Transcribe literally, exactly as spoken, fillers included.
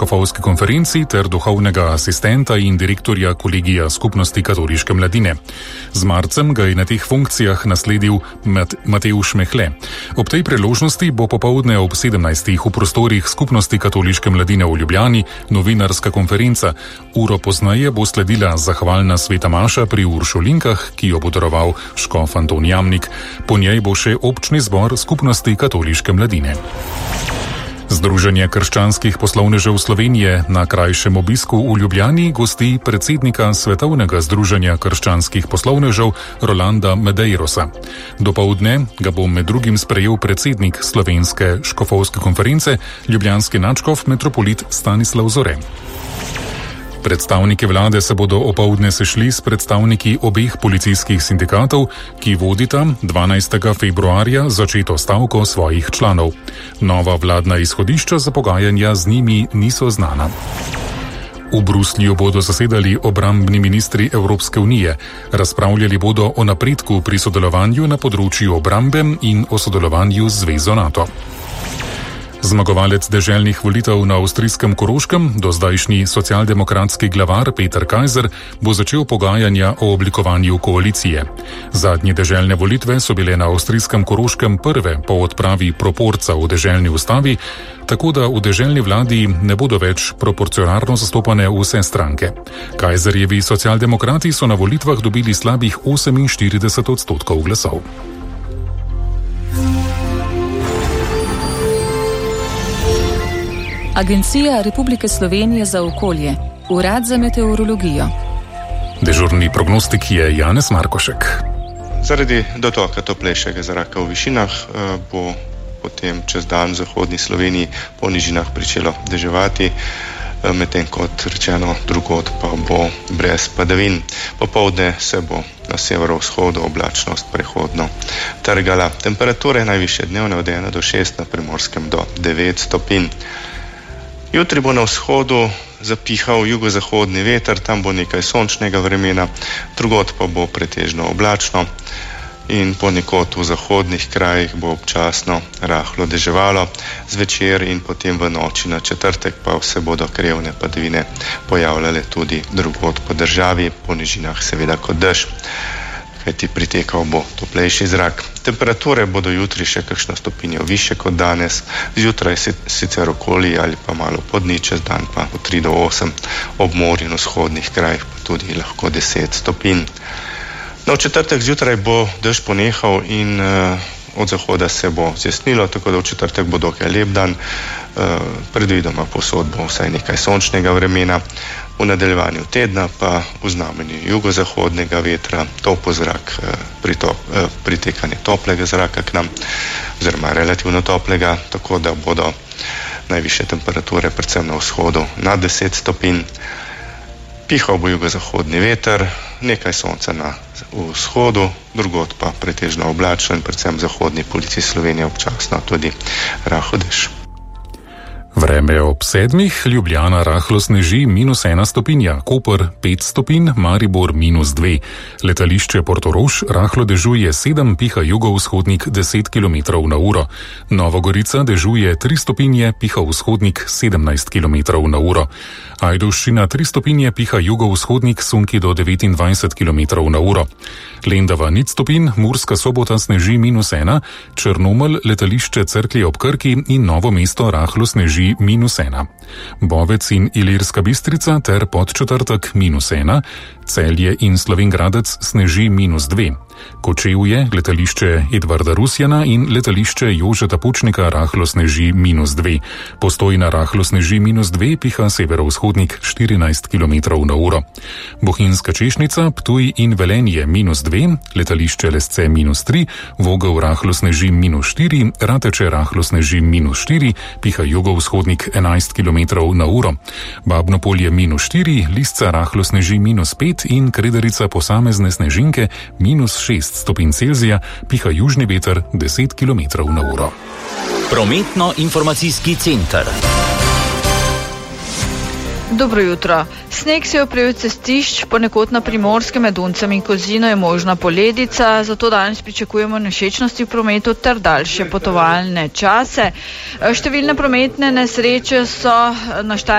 škofovski konferenci ter duhovnega asistenta in direktorja kolegija Skupnosti katoliške mladine. Z marcem ga je na teh funkcijah nasledil Matevž Mehle. Ob tej priložnosti bo popoldne ob sedemnajstih v prostorih Skupnosti katoliške mladine v Ljubljani novinarska konferenca. Uro pozneje bo sledila zahvalna sveta maša pri Uršulinkah, ki jo bo daroval škof Anton Jamnik. Po njej bo še občni zbor Skupnosti katoliške mladine. Združenje krščanskih poslovnežev Slovenije na krajšem obisku v Ljubljani gosti predsednika Svetovnega združenja krščanskih poslovnežev Rolanda Medeirosa. Dopoldne ga bo med drugim sprejel predsednik Slovenske škofovske konference, ljubljanski nadškof metropolit Stanislav Zore. Predstavniki vlade se bodo opoldne sešli s predstavniki obeh policijskih sindikatov, ki vodita dvanajstega februarja začeto stavko svojih članov. Nova vladna izhodišča za pogajanja z njimi niso znana. V Bruslju bodo zasedali obrambni ministri Evropske unije. Razpravljali bodo o napredku pri sodelovanju na področju obrambe in o sodelovanju z Zvezo NATO. Zmagovalec deželnih volitev na avstrijskem Koroškem, dozdajšnji socialdemokratski glavar Peter Kaiser, bo začel pogajanja o oblikovanju koalicije. Zadnje deželne volitve so bile na avstrijskem Koroškem prve po odpravi proporca v deželni ustavi, tako da v deželni vladi ne bodo več proporcionalno zastopane vse stranke. Kaiserjevi socialdemokrati so na volitvah dobili slabih oseminštirideset odstotkov glasov. Agencija Republike Slovenije za okolje, Urad za meteorologijo. Dežurni prognostik je Janez Markošek. Zaradi dotoka toplejšega zraka v višinah bo potem čez dan v zahodni Sloveniji po nižinah pričelo deževati, medtem kot rečeno drugod pa bo brez padavin. Popoldne se bo na severovzhodu oblačnost prehodno trgala. Temperature najvišje dnevne od ena do šest, na Primorskem do devet stopinj. Jutri bo na vzhodu zapihal jugozahodni veter, tam bo nekaj sončnega vremena, drugod pa bo pretežno oblačno in ponekod v zahodnih krajih bo občasno rahlo deževalo, zvečer in potem v noči na četrtek pa se bodo krevne padavine pojavljale tudi drugod po državi, po nižinah seveda kot dež, kajti pritekal bo toplejši zrak. Temperature bodo jutri še kakšno stopinjo više kot danes, zjutraj sicer okoli ali pa malo pod nič, čez dan pa od tri do osem, ob morju in vzhodnih krajih pa tudi lahko deset stopinj. No, v četrtek zjutraj bo dež ponehal in uh, od zahoda se bo zjasnilo, tako da v četrtek bo dokaj lep dan, uh, predvidoma povsod bo vsaj nekaj sončnega vremena. V nadaljevanju tedna pa v znamenju jugozahodnega vetra topel zrak, pritop, pritekanje toplega zraka k nam, oziroma relativno toplega, tako da bodo najvišje temperature predvsem na vzhodu nad deset stopinj. Pihal bo jugozahodni veter, nekaj sonca na vzhodu, drugod pa pretežno oblačno in predvsem v zahodni polovici Slovenije občasno tudi rahel dež. Vreme ob sedmih, Ljubljana rahlo sneži minus ena stopinja, Koper pet stopinj, Maribor minus dve. Letališče Portorož rahlo dežuje sedem, piha jugovzhodnik deset kilometrov na uro. Novogorica dežuje tri stopinje, piha vzhodnik sedemnajst kilometrov na uro. Ajdovščina tri stopinje, piha jugovzhodnik sunki do devetindvajset kilometrov na uro. Lendava nič stopinj, Murska Sobota sneži minus ena, Črnomelj, letališče Cerklje ob Krki in Novo mesto rahlo sneži minus ena. Bovec in Ilirska Bistrica ter Podčetrtek minus ena, Celje in Slovenj Gradec sneži minus dve. Kočevje, letališče Edvarda Rusjana in letališče Jožeta Pučnika rahlo sneži minus dve. Postojna rahlo sneži minus dve, piha severovzhodnik štirinajst kilometrov na uro. Bohinjska Češnica, Ptuj in Velenje minus dve, letališče Lesce minus tri, Vogel rahlo sneži minus štiri, Rateče rahlo sneži minus štiri, piha jugovzhodnik enajst kilometrov na uro. Babnopolje minus štiri, Lisca rahlo sneži minus pet in Krederica posamezne snežinke minus šest stopinj Celzija, piha južni veter deset kilometrov na uro. Prometno-informacijski center. Dobro jutro. Sneg se je oprijel cestišč, ponekod na Primorskem, med Uncem in Kozino je možna poledica, zato danes pričakujemo nevšečnosti v prometu ter daljše potovalne čase. Številne prometne nesreče so na Štajerskem